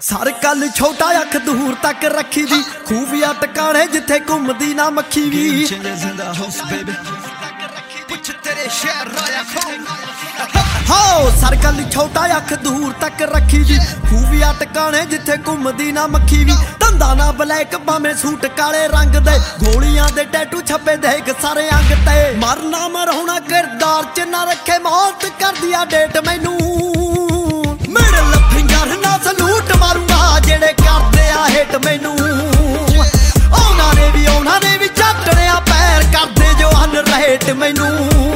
Sir ਕੱਲ ਛੋਟਾ ਅੱਖ ਦੂਰ ਤੱਕ ਰੱਖੀ ਦੀ ਖੂਫੀਆ ਟਿਕਾਣੇ ਜਿੱਥੇ ਘੁੰਮਦੀ ਨਾ ਮੱਖੀ ਵੀ ਹੋ ਸਰ ਕੱਲ ਛੋਟਾ ਅੱਖ ਦੂਰ ਤੱਕ ਰੱਖੀ ਦੀ ਖੂਫੀਆ ਟਿਕਾਣੇ ਜਿੱਥੇ ਘੁੰਮਦੀ ਨਾ ਮੱਖੀ ਵੀ ਧੰਦਾ ਨਾ ਬਲੈਕ ਭਾਵੇਂ ਸੂਟ ਕਾਲੇ ਰੰਗ ਦੇ ਗੋਲੀਆਂ ਦੇ ਟੈਟੂ ਛੱਪੇ ਦੇਖ ਸਾਰੇ ਅੰਗ ਤੇ ਮਰਨਾ ਮਰਾਉਣਾ ਕਿਰਦਾਰ ਚ ਨਾ ਰੱਖੇ ਮੌਤ ਕਰਦੀ ਆ ਡੇਟ ਮੈਨੂੰ ਮਿਡਲ ਫਿੰਗਰ ਨਾਲ ਸਲੂਟ ਮਾਰੂੰਗਾ ਜਿਹੜੇ ਕਰਦੇ ਆ ਹਿੱਟ ਮੈਨੂੰ ਉਹਨਾਂ ਨੇ ਵੀ ਚੱਟਣਿਆ ਪੈਰ ਕਰਦੇ ਜੋ ਹਨ ਰਹਿਟ ਮੈਨੂੰ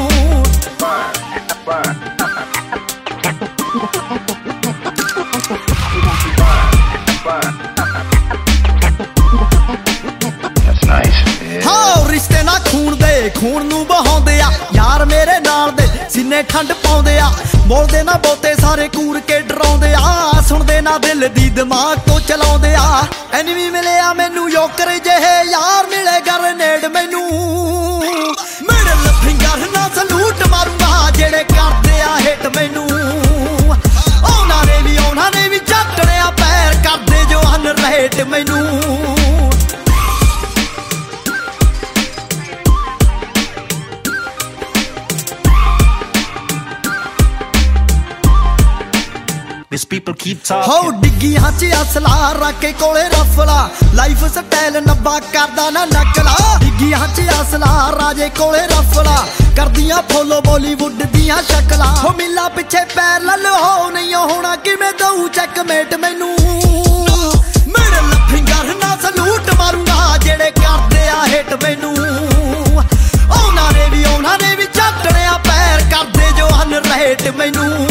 ਰਿਸ਼ਤੇ ਨਾ ਖੂਨ ਦੇ ਖੂਨ ਨੂੰ ਬਹਾਉਂਦੇ ਆ ਯਾਰ ਮੇਰੇ ਨਾਲ ਦੇ ਸੀਨੇ ਠੰਡ ਪਾਉਂਦੇ ਆ ਬੋਲਦੇ ਨਾ ਬਹੁਤੇ ਸਾਰੇ ਕੂਰ ਕੇ ਡਰਾਉਂਦੇ ਆ ਸੁਣਦੇ ਨਾ ਦਿਲ ਦੀ ਦਿਮਾਗ ਤੋਂ ਚਲਾਉਂਦੇ ਆ ਐਨਮੀ ਮਿਲਿਆ ਮੈਨੂੰ ਯੋਕਰ ਜਿਹੇ ਯਾਰ ਮਿਲੇ ਗਰਨੇਡ ਮੈਨੂੰ ਮਿਡਲ ਫਿੰਗਰ ਨਾਲ ਸਲੂਟ ਮਾਰੂੰਗਾ ਜਿਹੜੇ ਕਰਦੇ ਆ ਹਿੱਟ ਮੈਨੂੰ ਉਹਨਾਂ ਨੇ ਵੀ ਚੱਟਣਿਆ ਪੈਰ ਕਰਦੇ ਜੋ ਹਨ ਰਹਿਟ ਮੈਨੂੰ These people keep talking. ਹੋ ਡਿੱਗੀਆਂ ਚ ਅਸਲਾ ਰੱਖ ਕੇ ਕੋਲੇ ਰਫਲਾ ਲਾਈਫ ਸਟਾਈਲ ਨੱਬਾ ਕਰਦਾ ਨਾ ਨਕਲਾ ਡਿੱਗੀਆਂ ਚ ਅਸਲਾ ਰਾਜੇ ਕੋਲੇ ਰਫਲਾ ਕਰਦੀਆਂ ਫੋਲੋ ਬਾਲੀਵੁੱਡ ਦੀਆਂ ਸ਼ਕਲਾਂ ਹੋ ਮਿਲਾ ਪਿੱਛੇ ਪੈਰ ਲੱਲੋ ਹੋ ਨਹੀਂ ਹੋਣਾ ਕਿਵੇਂ ਦਊ ਚੈੱਕਮੇਟ ਮੈਨੂੰ ਮਿਡਲ ਫਿੰਗਰ ਨਾਲ ਸਲੂਟ ਮਾਰੂੰਗਾ ਜਿਹੜੇ ਕਰਦੇ ਆ ਹਿੱਟ ਮੈਨੂੰ ਉਹਨਾਂ ਨੇ ਵੀ ਚੱਟਣਿਆ ਪੈਰ ਕਰਦੇ ਜੋ ਹਨ ਰਹਿਟ ਮੈਨੂੰ